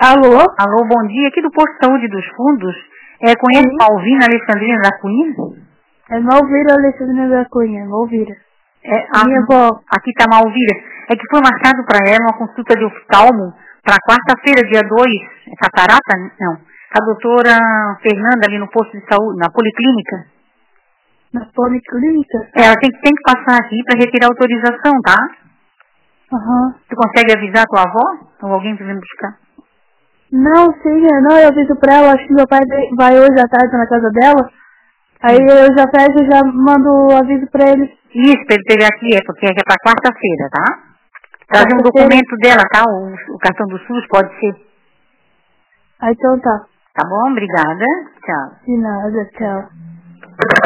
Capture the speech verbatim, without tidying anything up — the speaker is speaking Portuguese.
Alô? Alô, bom dia. Aqui do Posto de Saúde dos Fundos. É, conhece Sim. Malvina Alexandrina da Cunha? É Malvira Alexandrina da Cunha, Malvira. É, A minha avó. Aqui está Malvira. É que foi marcado para ela uma consulta de oftalmo para quarta-feira, dia dois. É catarata? Não. A doutora Fernanda ali no posto de saúde, na policlínica. Na policlínica? É, ela tem, que- tem que passar aqui para retirar autorização, tá? Aham. Tu consegue avisar tua avó? Ou alguém para vir buscar? Não, sim, é, não, eu aviso pra ela, acho que meu pai vai hoje à tarde na casa dela. Aí Sim. eu já pego e já mando o aviso pra ele. Isso, para ele pegar aqui, é porque é para quarta-feira, tá? Trazer um Quarta-feira. documento dela, tá? O, o cartão do SUS pode ser. Aí então tá. Tá bom? Obrigada. Tchau. De nada, tchau.